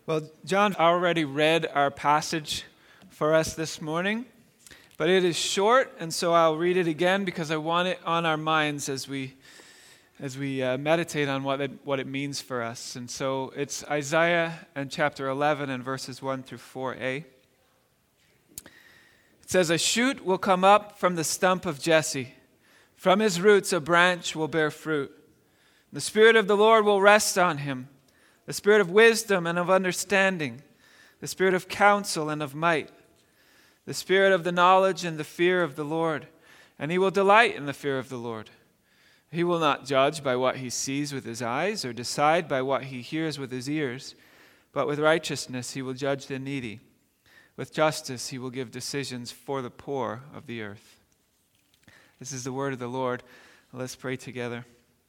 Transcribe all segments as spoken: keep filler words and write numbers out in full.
Well, John already read our passage for us this morning, but it is short, and so I'll read it again because I want it on our minds as we as we uh, meditate on what it, what it means for us. And so it's Isaiah and chapter eleven and verses one through four a. It says, "A shoot will come up from the stump of Jesse. From his roots a branch will bear fruit. The Spirit of the Lord will rest on him, the Spirit of wisdom and of understanding, the Spirit of counsel and of might, the Spirit of the knowledge and the fear of the Lord. And he will delight in the fear of the Lord. He will not judge by what he sees with his eyes or decide by what he hears with his ears, but with righteousness he will judge the needy. With justice he will give decisions for the poor of the earth." This is the word of the Lord. Let's pray together.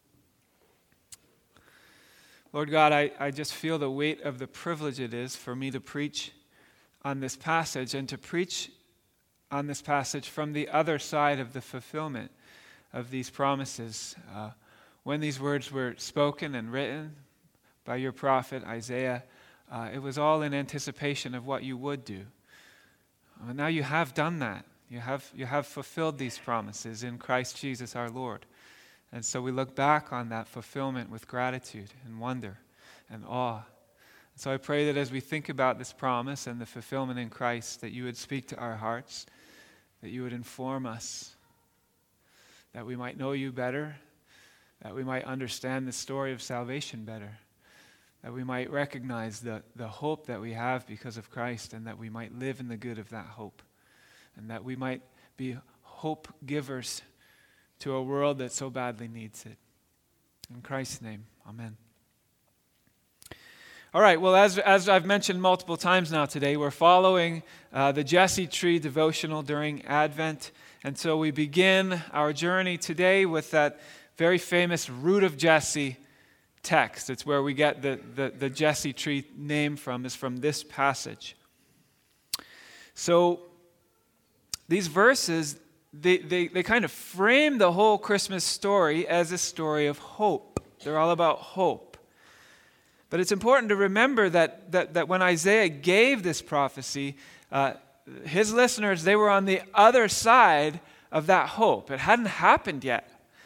Lord God, I, I just feel the weight of the privilege it is for me to preach on this passage and to preach on this passage from the other side of the fulfillment of these promises. Uh, when these words were spoken and written by your prophet Isaiah, uh, it was all in anticipation of what you would do. Uh, now you have done that. You have, you have fulfilled these promises in Christ Jesus our Lord. And so we look back on that fulfillment with gratitude and wonder and awe. And so I pray that as we think about this promise and the fulfillment in Christ, that you would speak to our hearts, that you would inform us, that we might know you better, that we might understand the story of salvation better, that we might recognize the, the hope that we have because of Christ, and that we might live in the good of that hope, and that we might be hope givers to a world that so badly needs it. In Christ's name, amen. All right, well, as, as I've mentioned multiple times now today, we're following uh, the Jesse Tree devotional during Advent. And so we begin our journey today with that very famous Root of Jesse text. It's where we get the, the, the Jesse Tree name from, is from this passage. So these verses, They, they they kind of frame the whole Christmas story as a story of hope. They're all about hope. But it's important to remember that that, that when Isaiah gave this prophecy, uh, his listeners, they were on the other side of that hope. It hadn't happened yet.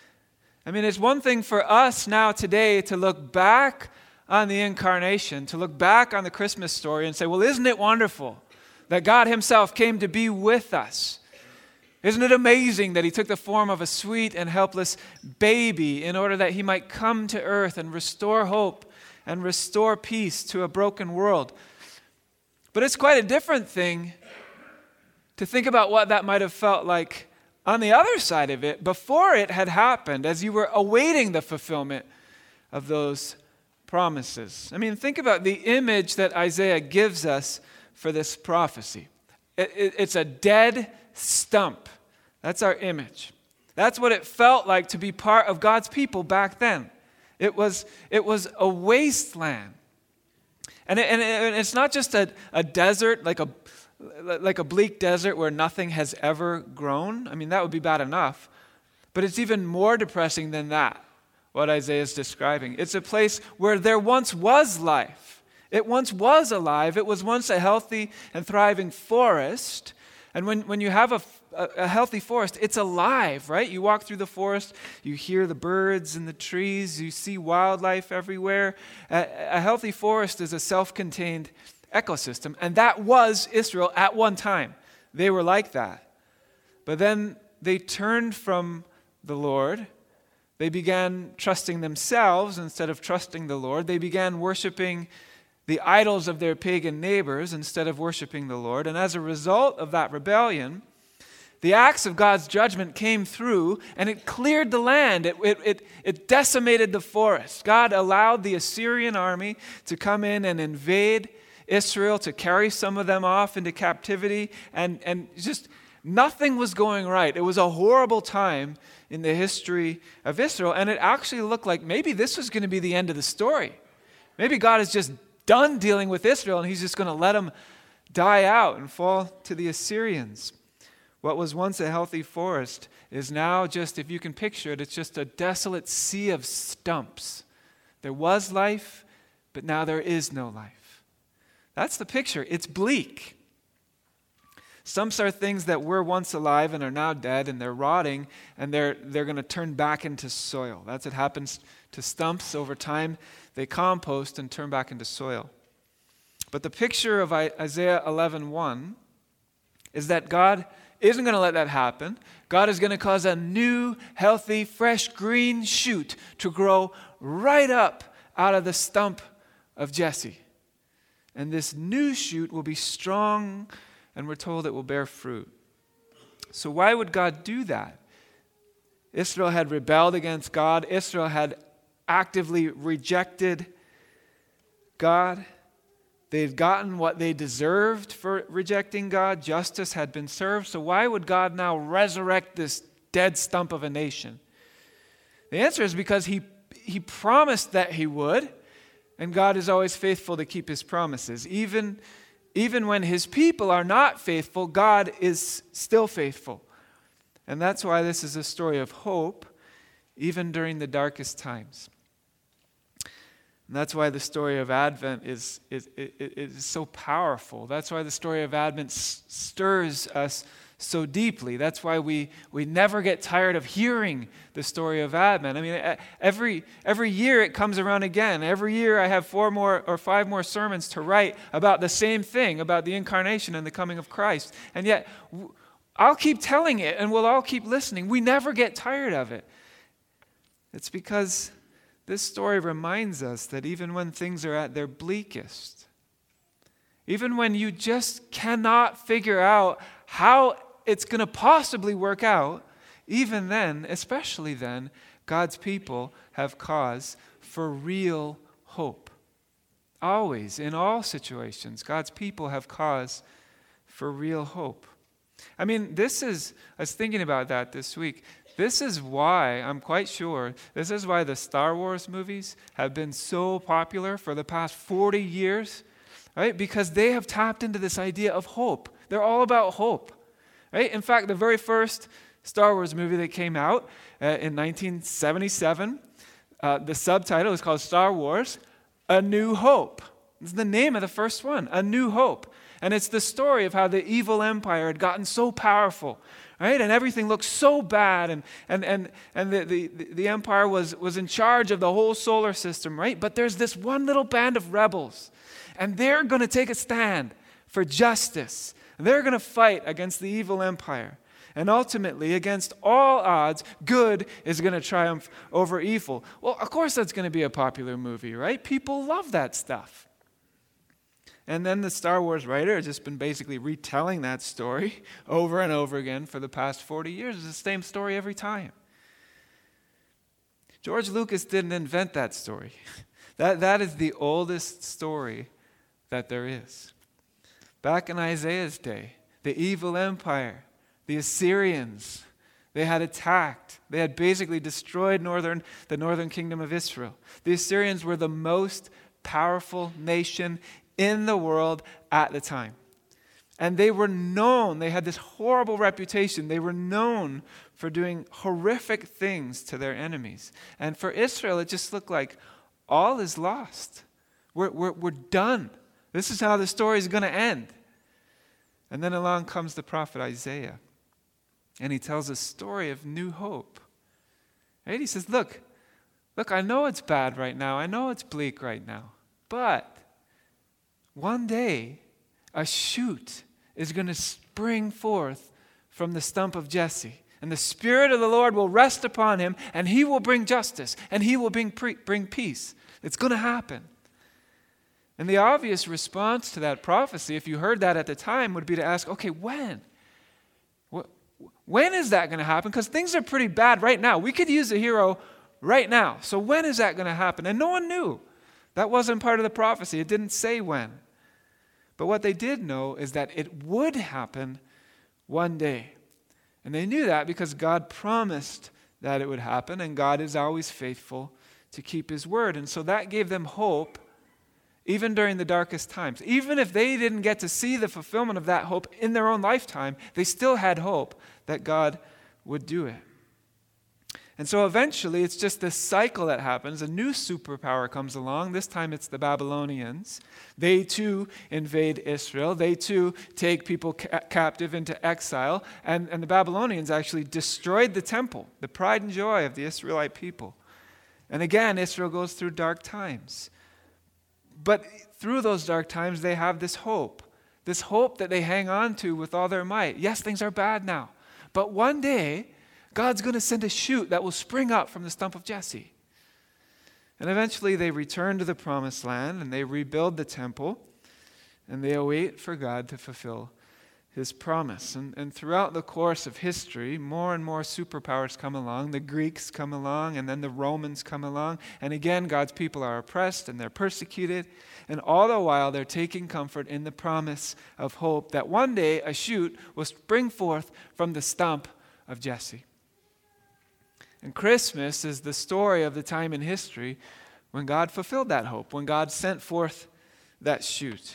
I mean, it's one thing for us now today to look back on the incarnation, to look back on the Christmas story and say, well, isn't it wonderful that God himself came to be with us? Isn't it amazing that he took the form of a sweet and helpless baby in order that he might come to earth and restore hope and restore peace to a broken world? But it's quite a different thing to think about what that might have felt like on the other side of it, before it had happened, as you were awaiting the fulfillment of those promises. I mean, think about the image that Isaiah gives us for this prophecy. It, it, it's a dead stump. That's our image. That's what it felt like to be part of God's people back then. It was, it was a wasteland. And, it, and, it, and it's not just a, a desert, like a, like a bleak desert where nothing has ever grown. I mean, that would be bad enough. But it's even more depressing than that, what Isaiah is describing. It's a place where there once was life. It once was alive. It was once a healthy and thriving forest. And when, when you have a, a, a healthy forest, it's alive, right? You walk through the forest, you hear the birds and the trees, you see wildlife everywhere. A, a healthy forest is a self-contained ecosystem, and that was Israel at one time. They were like that. But then they turned from the Lord. They began trusting themselves instead of trusting the Lord. They began worshiping the idols of their pagan neighbors instead of worshiping the Lord. And as a result of that rebellion, the axe of God's judgment came through and it cleared the land. It, it, it, it decimated the forest. God allowed the Assyrian army to come in and invade Israel, to carry some of them off into captivity. And, and just nothing was going right. It was a horrible time in the history of Israel. And it actually looked like maybe this was going to be the end of the story. Maybe God is just done dealing with Israel, and he's just going to let them die out and fall to the Assyrians. What was once a healthy forest is now just, if you can picture it, it's just a desolate sea of stumps. There was life, but now there is no life. That's the picture. It's bleak. Stumps are things that were once alive and are now dead, and they're rotting, and they're, they're going to turn back into soil. That's what happens to stumps over time. They compost and turn back into soil. But the picture of Isaiah eleven one is that God isn't going to let that happen. God is going to cause a new, healthy, fresh, green shoot to grow right up out of the stump of Jesse. And this new shoot will be strong, and we're told it will bear fruit. So why would God do that? Israel had rebelled against God. Israel had actively rejected God. They had gotten what they deserved for rejecting God. Justice had been served. So why would God now resurrect this dead stump of a nation? The answer is because he, he promised that he would, and God is always faithful to keep his promises. Even, even when his people are not faithful, God is still faithful. And that's why this is a story of hope, even during the darkest times. And that's why the story of Advent is, is, is, is so powerful. That's why the story of Advent s- stirs us so deeply. That's why we, we never get tired of hearing the story of Advent. I mean, every, every year it comes around again. Every year I have four more or five more sermons to write about the same thing, about the incarnation and the coming of Christ. And yet, I'll keep telling it and we'll all keep listening. We never get tired of it. It's because this story reminds us that even when things are at their bleakest, even when you just cannot figure out how it's going to possibly work out, even then, especially then, God's people have cause for real hope. Always, in all situations, God's people have cause for real hope. I mean, this is, I was thinking about that this week. This is why, I'm quite sure, this is why the Star Wars movies have been so popular for the past forty years, right? Because they have tapped into this idea of hope. They're all about hope, right? In fact, the very first Star Wars movie that came out uh, in nineteen seventy-seven, uh, the subtitle is called Star Wars, A New Hope. It's the name of the first one, A New Hope. And it's the story of how the evil empire had gotten so powerful, right? And everything looked so bad, and and and, and the, the, the empire was, was in charge of the whole solar system, right? But there's this one little band of rebels, and they're going to take a stand for justice. They're going to fight against the evil empire. And ultimately, against all odds, good is going to triumph over evil. Well, of course that's going to be a popular movie, right? People love that stuff. And then the Star Wars writer has just been basically retelling that story over and over again for the past forty years. It's the same story every time. George Lucas didn't invent that story. That, that is the oldest story that there is. Back in Isaiah's day, the evil empire, the Assyrians, they had attacked. They had basically destroyed northern, the northern kingdom of Israel. The Assyrians were the most powerful nation in the world at the time. And they were known, they had this horrible reputation. They were known for doing horrific things to their enemies. And for Israel, it just looked like all is lost. We're, we're, we're done. This is how the story is going to end. And then along comes the prophet Isaiah. And he tells a story of new hope. Right? He says, look, look, I know it's bad right now. I know it's bleak right now. But one day, a shoot is going to spring forth from the stump of Jesse. And the Spirit of the Lord will rest upon him, and he will bring justice, and he will bring, pre- bring peace. It's going to happen. And the obvious response to that prophecy, if you heard that at the time, would be to ask, okay, when? When is that going to happen? Because things are pretty bad right now. We could use a hero right now. So when is that going to happen? And no one knew. That wasn't part of the prophecy. It didn't say when. But what they did know is that it would happen one day. And they knew that because God promised that it would happen, and God is always faithful to keep his word. And so that gave them hope even during the darkest times. Even if they didn't get to see the fulfillment of that hope in their own lifetime, they still had hope that God would do it. And so eventually it's just this cycle that happens. A new superpower comes along. This time it's the Babylonians. They too invade Israel. They too take people ca- captive into exile. And, and the Babylonians actually destroyed the temple, the pride and joy of the Israelite people. And again, Israel goes through dark times. But through those dark times, they have this hope. This hope that they hang on to with all their might. Yes, things are bad now. But one day, God's going to send a shoot that will spring up from the stump of Jesse. And eventually they return to the promised land and they rebuild the temple and they await for God to fulfill his promise. And, and throughout the course of history, more and more superpowers come along. The Greeks come along and then the Romans come along. And again, God's people are oppressed and they're persecuted. And all the while, they're taking comfort in the promise of hope that one day a shoot will spring forth from the stump of Jesse. And Christmas is the story of the time in history when God fulfilled that hope, when God sent forth that shoot.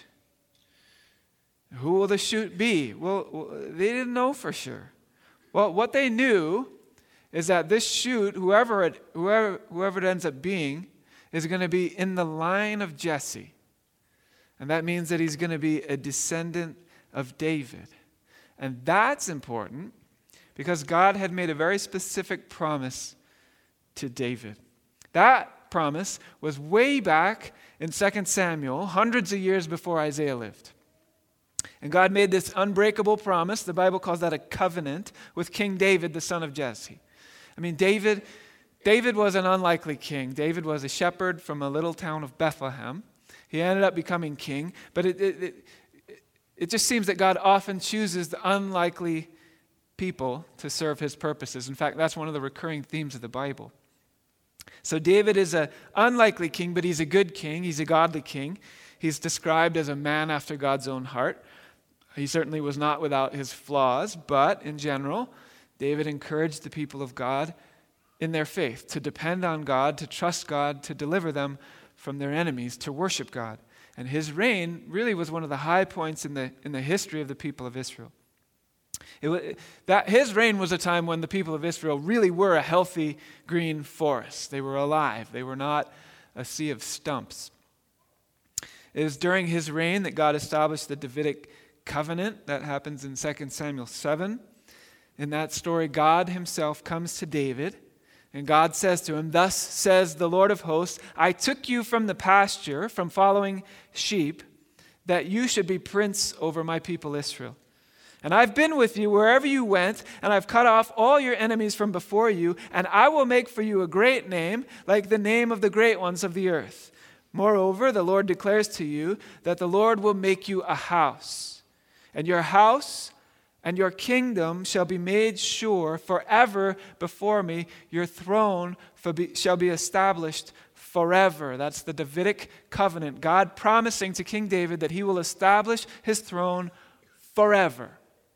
Who will the shoot be? Well, they didn't know for sure. Well, what they knew is that this shoot, whoever it, whoever, whoever it ends up being, is going to be in the line of Jesse. And that means that he's going to be a descendant of David. And that's important because God had made a very specific promise to David. That promise was way back in Second Samuel, hundreds of years before Isaiah lived. And God made this unbreakable promise, the Bible calls that a covenant, with King David, the son of Jesse. I mean, David, David was an unlikely king. David was a shepherd from a little town of Bethlehem. He ended up becoming king, but it, it, it, it just seems that God often chooses the unlikely people to serve his purposes. In fact, that's one of the recurring themes of the Bible. So David is an unlikely king, but he's a good king. He's a godly king. He's described as a man after God's own heart. He certainly was not without his flaws, but in general, David encouraged the people of God in their faith to depend on God, to trust God, to deliver them from their enemies, to worship God. And his reign really was one of the high points in the in the history of the people of Israel. It was, that his reign was a time when the people of Israel really were a healthy green forest. They were alive. They were not a sea of stumps. It was during his reign that God established the Davidic covenant. That happens in Second Samuel seven. In that story, God himself comes to David, and God says to him, "Thus says the Lord of hosts, I took you from the pasture, from following sheep, that you should be prince over my people Israel. And I've been with you wherever you went, and I've cut off all your enemies from before you, and I will make for you a great name, like the name of the great ones of the earth. Moreover, the Lord declares to you that the Lord will make you a house, and your house and your kingdom shall be made sure forever before me. Your throne shall be established forever." That's the Davidic covenant. God promising to King David that he will establish his throne forever.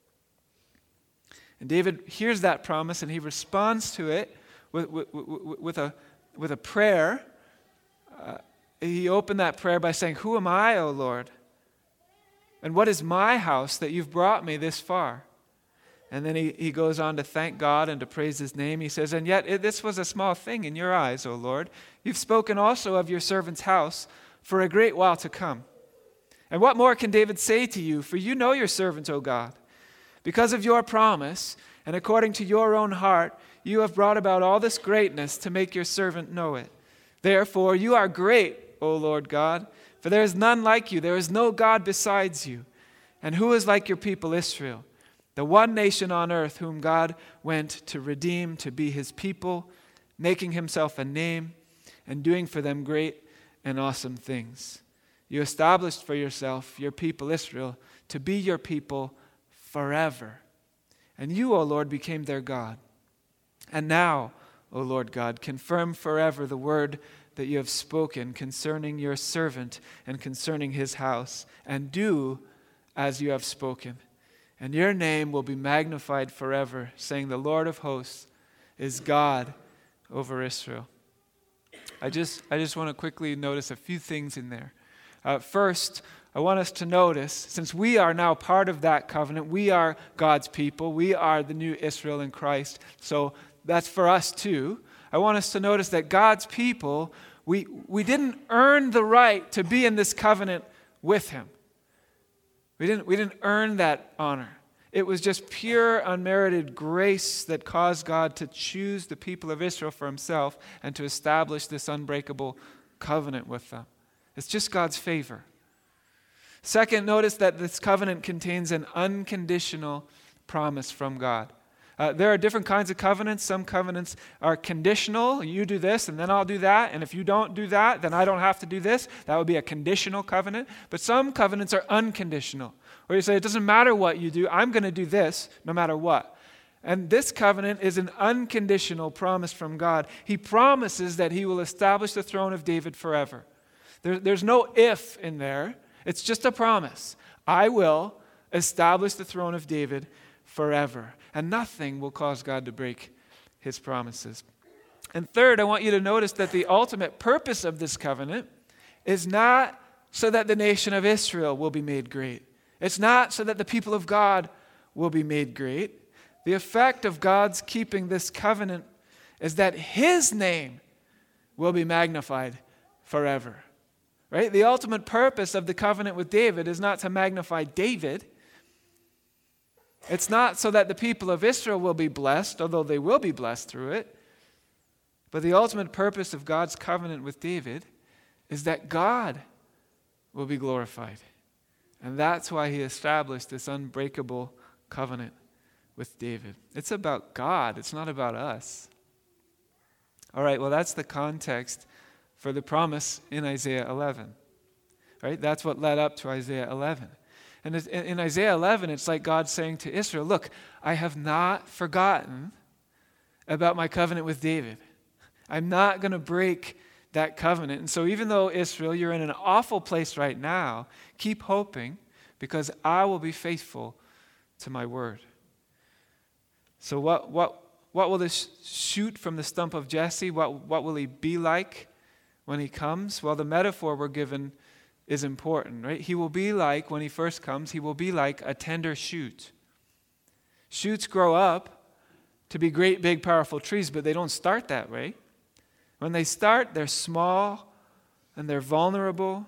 And David hears that promise and he responds to it with, with, with, a, with a prayer. Uh, he opened that prayer by saying, "Who am I, O Lord? And what is my house that you've brought me this far?" And then he, he goes on to thank God and to praise his name. He says, "And yet it, this was a small thing in your eyes, O Lord. You've spoken also of your servant's house for a great while to come. And what more can David say to you? For you know your servant, O God. Because of your promise, and according to your own heart, you have brought about all this greatness to make your servant know it. Therefore, you are great, O Lord God, for there is none like you. There is no God besides you. And who is like your people Israel, the one nation on earth whom God went to redeem, to be his people, making himself a name and doing for them great and awesome things. You established for yourself your people Israel to be your people forever. And you, O Lord, became their God. And now, O Lord God, confirm forever the word that you have spoken concerning your servant and concerning his house, and do as you have spoken. And your name will be magnified forever, saying, the Lord of hosts is God over Israel." I just, I just want to quickly notice a few things in there. Uh, first, I want us to notice, since we are now part of that covenant, we are God's people, we are the new Israel in Christ. So that's for us too. I want us to notice that God's people, we, we didn't earn the right to be in this covenant with him. We didn't, we didn't earn that honor. It was just pure, unmerited grace that caused God to choose the people of Israel for himself and to establish this unbreakable covenant with them. It's just God's favor. Second, notice that this covenant contains an unconditional promise from God. Uh, there are different kinds of covenants. Some covenants are conditional. You do this and then I'll do that. And if you don't do that, then I don't have to do this. That would be a conditional covenant. But some covenants are unconditional, where you say, it doesn't matter what you do. I'm going to do this no matter what. And this covenant is an unconditional promise from God. He promises that he will establish the throne of David forever. There, there's no if in there. It's just a promise. I will establish the throne of David forever. And nothing will cause God to break his promises. And third, I want you to notice that the ultimate purpose of this covenant is not so that the nation of Israel will be made great. It's not so that the people of God will be made great. The effect of God's keeping this covenant is that his name will be magnified forever. Right? The ultimate purpose of the covenant with David is not to magnify David. It's not so that the people of Israel will be blessed, although they will be blessed through it. But the ultimate purpose of God's covenant with David is that God will be glorified. And that's why he established this unbreakable covenant with David. It's about God. It's not about us. All right, well, that's the context for the promise in Isaiah eleven. Right? That's what led up to Isaiah eleven. And in Isaiah eleven, it's like God saying to Israel, look, I have not forgotten about my covenant with David. I'm not going to break that covenant. And so even though, Israel, you're in an awful place right now, keep hoping, because I will be faithful to my word. So what what what will this shoot from the stump of Jesse? What, what will he be like when he comes? Well, the metaphor we're given is important, right? He will be like, when he first comes, he will be like a tender shoot. Shoots grow up to be great, big, powerful trees, but they don't start that way. When they start, they're small and they're vulnerable.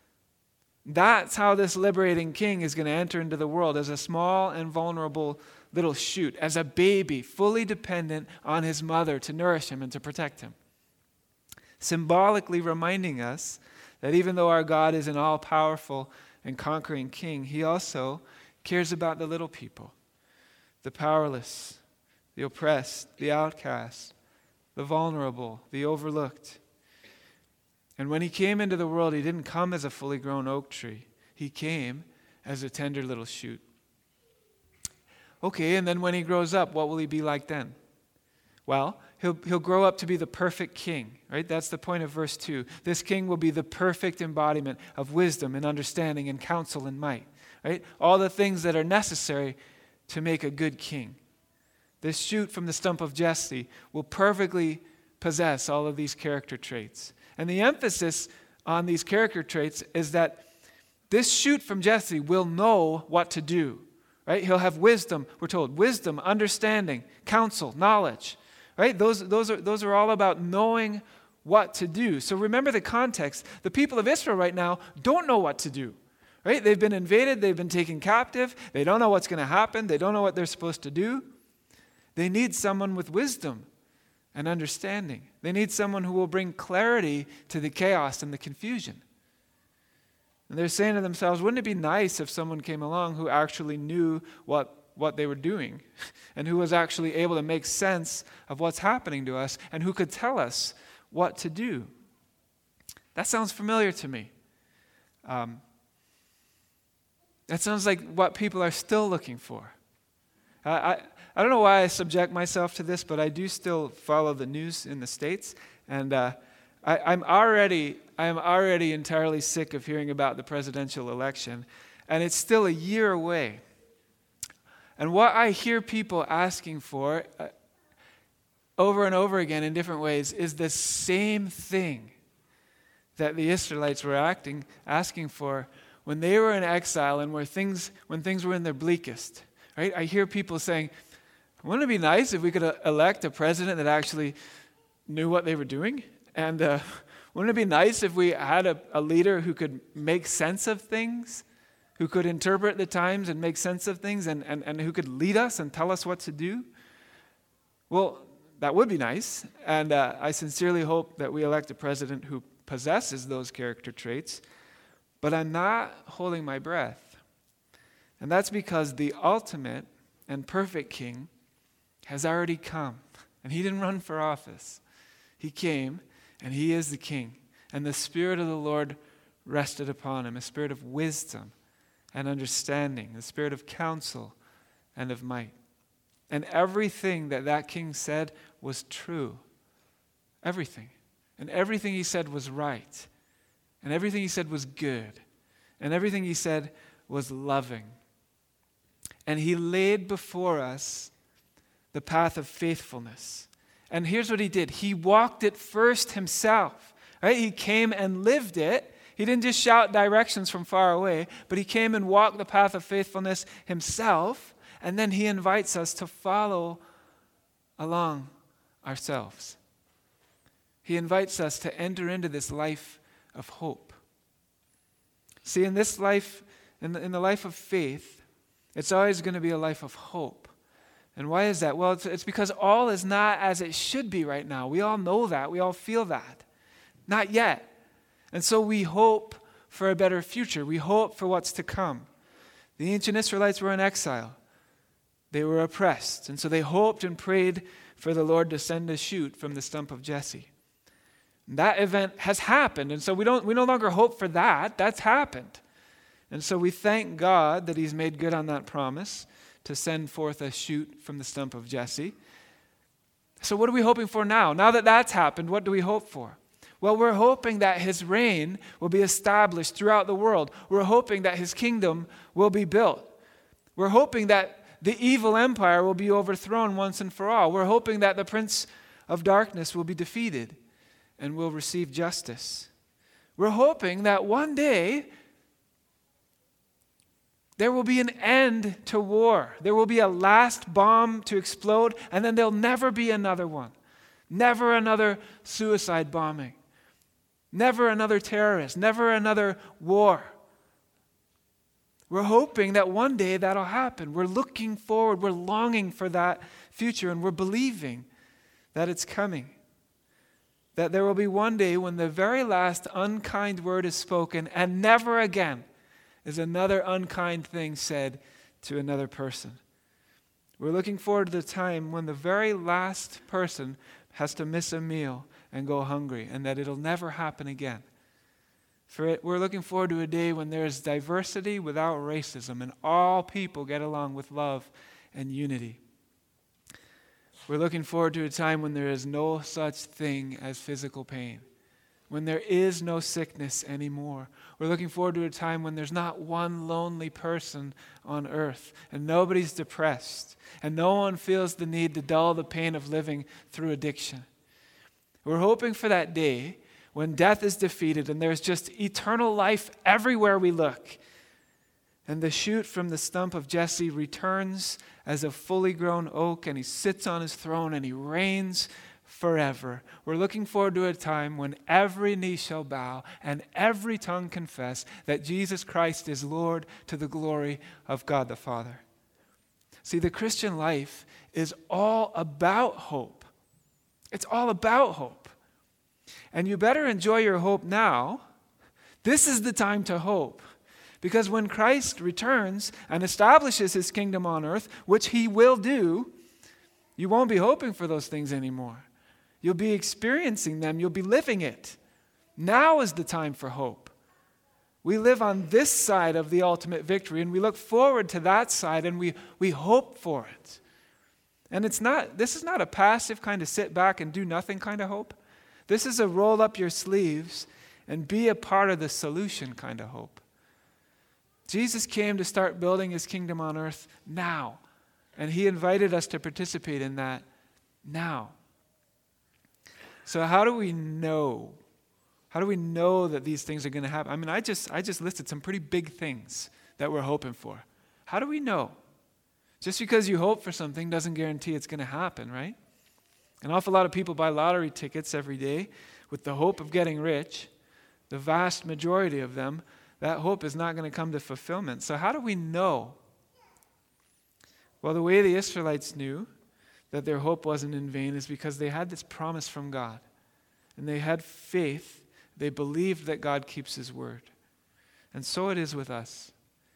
That's how this liberating king is going to enter into the world, as a small and vulnerable little shoot, as a baby, fully dependent on his mother to nourish him and to protect him. Symbolically reminding us that even though our God is an all-powerful and conquering king, he also cares about the little people, the powerless, the oppressed, the outcast, the vulnerable, the overlooked. And when he came into the world, he didn't come as a fully grown oak tree. He came as a tender little shoot. Okay, and then when he grows up, what will he be like then? Well, he'll, he'll grow up to be the perfect king, right? That's the point of verse two. This king will be the perfect embodiment of wisdom and understanding and counsel and might, right? All the things that are necessary to make a good king. This shoot from the stump of Jesse will perfectly possess all of these character traits. And the emphasis on these character traits is that this shoot from Jesse will know what to do, right? He'll have wisdom, we're told, wisdom, understanding, counsel, knowledge. Right? Those, those, are, those are all about knowing what to do. So remember the context. The people of Israel right now don't know what to do. Right? They've been invaded. They've been taken captive. They don't know what's going to happen. They don't know what they're supposed to do. They need someone with wisdom and understanding. They need someone who will bring clarity to the chaos and the confusion. And they're saying to themselves, wouldn't it be nice if someone came along who actually knew what what they were doing, and who was actually able to make sense of what's happening to us, and who could tell us what to do? That sounds familiar to me. Um, that sounds like what people are still looking for. I, I, I don't know why I subject myself to this, but I do still follow the news in the States, and uh, I, I'm already I am already entirely sick of hearing about the presidential election, and it's still a year away. And what I hear people asking for uh, over and over again in different ways is the same thing that the Israelites were acting, asking for when they were in exile and where things, when things were in their bleakest. Right? I hear people saying, Wouldn't it be nice if we could uh, elect a president that actually knew what they were doing? And uh, wouldn't it be nice if we had a, a leader who could make sense of things, who could interpret the times and make sense of things, and, and, and who could lead us and tell us what to do? Well, that would be nice, and uh, I sincerely hope that we elect a president who possesses those character traits, but I'm not holding my breath. And that's because the ultimate and perfect king has already come, and he didn't run for office. He came, and he is the king, and the Spirit of the Lord rested upon him, a spirit of wisdom and understanding, a spirit of counsel and of might. And everything that that king said was true. Everything. And everything he said was right. And everything he said was good. And everything he said was loving. And he laid before us the path of faithfulness. And here's what he did. He walked it first himself. Right? He came and lived it. He didn't just shout directions from far away, but he came and walked the path of faithfulness himself. And then he invites us to follow along ourselves. He invites us to enter into this life of hope. See, in this life, in the, in the life of faith, it's always going to be a life of hope. And why is that? Well, it's, it's because all is not as it should be right now. We all know that. We all feel that. Not yet. And so we hope for a better future. We hope for what's to come. The ancient Israelites were in exile. They were oppressed. And so they hoped and prayed for the Lord to send a shoot from the stump of Jesse. That event has happened. And so we don't we no longer hope for that. That's happened. And so we thank God that he's made good on that promise to send forth a shoot from the stump of Jesse. So what are we hoping for now? Now that that's happened, what do we hope for? Well, we're hoping that his reign will be established throughout the world. We're hoping that his kingdom will be built. We're hoping that the evil empire will be overthrown once and for all. We're hoping that the prince of darkness will be defeated and will receive justice. We're hoping that one day there will be an end to war. There will be a last bomb to explode, and then there'll never be another one. Never another suicide bombing. Never another terrorist. Never another war. We're hoping that one day that'll happen. We're looking forward. We're longing for that future, and we're believing that it's coming. That there will be one day when the very last unkind word is spoken, and never again is another unkind thing said to another person. We're looking forward to the time when the very last person has to miss a meal and go hungry, and that it'll never happen again. For it, we're looking forward to a day when there is diversity without racism, and all people get along with love and unity. We're looking forward to a time when there is no such thing as physical pain, when there is no sickness anymore. We're looking forward to a time when there's not one lonely person on earth, and nobody's depressed, and no one feels the need to dull the pain of living through addiction. We're hoping for that day when death is defeated and there's just eternal life everywhere we look. And the shoot from the stump of Jesse returns as a fully grown oak, and he sits on his throne and he reigns forever. We're looking forward to a time when every knee shall bow and every tongue confess that Jesus Christ is Lord, to the glory of God the Father. See, the Christian life is all about hope. It's all about hope. And you better enjoy your hope now. This is the time to hope. Because when Christ returns and establishes his kingdom on earth, which he will do, you won't be hoping for those things anymore. You'll be experiencing them. You'll be living it. Now is the time for hope. We live on this side of the ultimate victory, and we look forward to that side, and we, we hope for it. And it's not, this is not a passive kind of sit back and do nothing kind of hope. This is a roll up your sleeves and be a part of the solution kind of hope. Jesus came to start building his kingdom on earth now. And he invited us to participate in that now. So how do we know? How do we know that these things are going to happen? I mean, I just I just listed some pretty big things that we're hoping for. How do we know? Just because you hope for something doesn't guarantee it's going to happen, right? An awful lot of people buy lottery tickets every day with the hope of getting rich. The vast majority of them, that hope is not going to come to fulfillment. So how do we know? Well, the way the Israelites knew that their hope wasn't in vain is because they had this promise from God. And they had faith. They believed that God keeps his word. And so it is with us.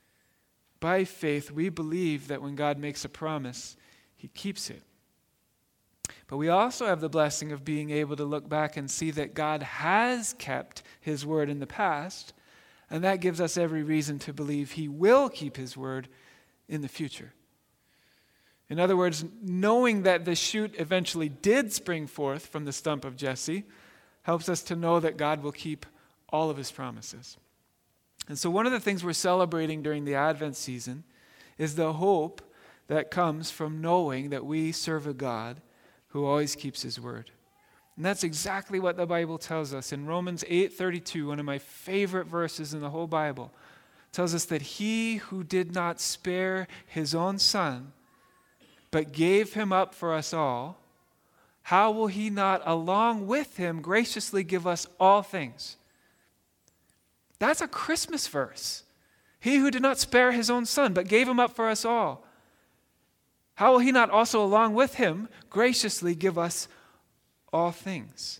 By faith, we believe that when God makes a promise, he keeps it. But we also have the blessing of being able to look back and see that God has kept his word in the past, and that gives us every reason to believe he will keep his word in the future. In other words, knowing that the shoot eventually did spring forth from the stump of Jesse helps us to know that God will keep all of his promises. And so one of the things we're celebrating during the Advent season is the hope that comes from knowing that we serve a God who always keeps his word. And that's exactly what the Bible tells us. In Romans eight thirty-two, one of my favorite verses in the whole Bible, tells us that he who did not spare his own son, but gave him up for us all, how will he not along with him graciously give us all things? That's a Christmas verse. He who did not spare his own son, but gave him up for us all. How will he not also along with him graciously give us all things?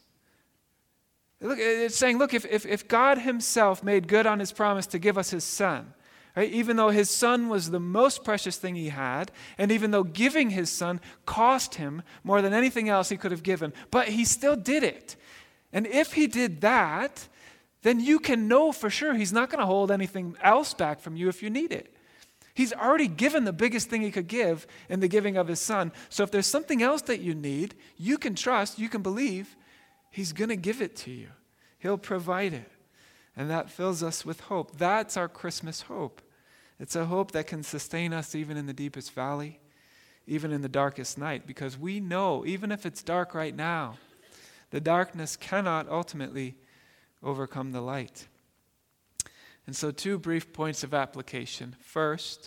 Look, it's saying, look, if, if, if God himself made good on his promise to give us his son, right, even though his son was the most precious thing he had, and even though giving his son cost him more than anything else he could have given, but he still did it. And if he did that, then you can know for sure he's not going to hold anything else back from you if you need it. He's already given the biggest thing he could give in the giving of his son. So if there's something else that you need, you can trust, you can believe, he's going to give it to you. He'll provide it. And that fills us with hope. That's our Christmas hope. It's a hope that can sustain us even in the deepest valley, even in the darkest night, because we know, even if it's dark right now, the darkness cannot ultimately overcome the light. And so two brief points of application. First,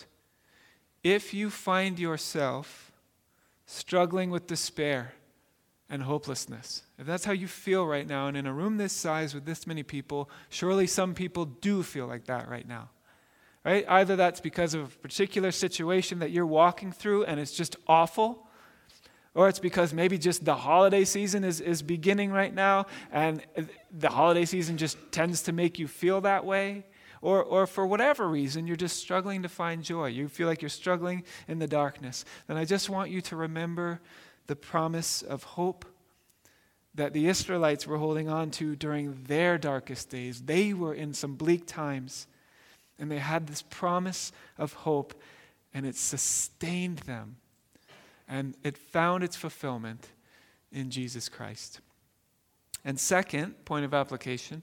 if you find yourself struggling with despair and hopelessness, if that's how you feel right now, and in a room this size with this many people, surely some people do feel like that right now. Right? Either that's because of a particular situation that you're walking through and it's just awful, or it's because maybe just the holiday season is, is beginning right now, and the holiday season just tends to make you feel that way. Or, or for whatever reason, you're just struggling to find joy. You feel like you're struggling in the darkness. Then I just want you to remember the promise of hope that the Israelites were holding on to during their darkest days. They were in some bleak times, and they had this promise of hope, and it sustained them. And it found its fulfillment in Jesus Christ. And second, point of application,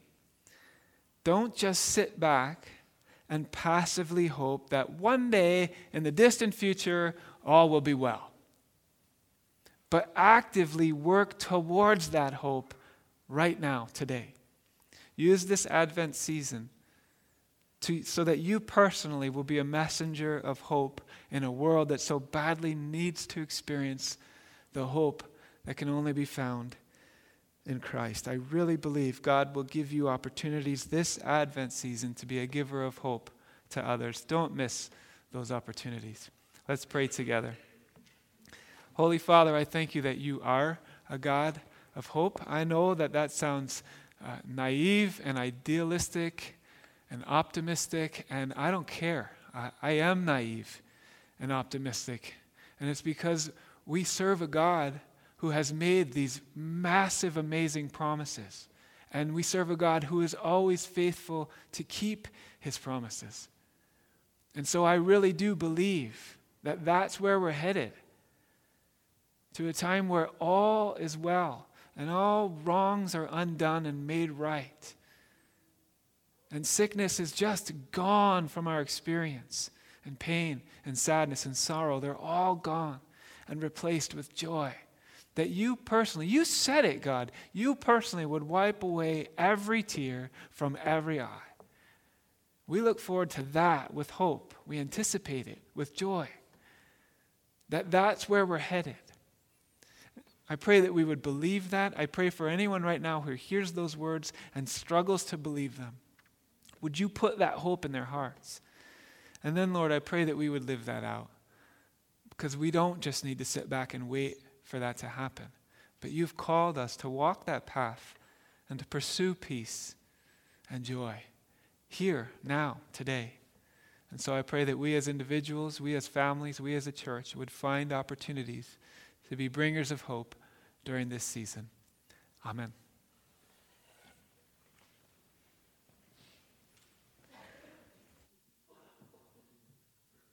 don't just sit back and passively hope that one day in the distant future, all will be well. But actively work towards that hope right now, today. Use this Advent season to, so that you personally will be a messenger of hope in a world that so badly needs to experience the hope that can only be found in Christ. I really believe God will give you opportunities this Advent season to be a giver of hope to others. Don't miss those opportunities. Let's pray together. Holy Father, I thank you that you are a God of hope. I know that that sounds uh, naive and idealistic and optimistic, and I don't care. I, I am naive and optimistic, and it's because we serve a God who has made these massive, amazing promises, and we serve a God who is always faithful to keep his promises. And so I really do believe that that's where we're headed, to a time where all is well and all wrongs are undone and made right. And sickness is just gone from our experience, and pain and sadness and sorrow, they're all gone and replaced with joy. That you personally, you said it, God, you personally would wipe away every tear from every eye. We look forward to that with hope. We anticipate it with joy. that that's where we're headed. I pray that we would believe that. I pray for anyone right now who hears those words and struggles to believe them. Would you put that hope in their hearts? And then, Lord, I pray that we would live that out. Because we don't just need to sit back and wait for that to happen. But you've called us to walk that path and to pursue peace and joy here, now, today. And so I pray that we as individuals, we as families, we as a church would find opportunities to be bringers of hope during this season. Amen.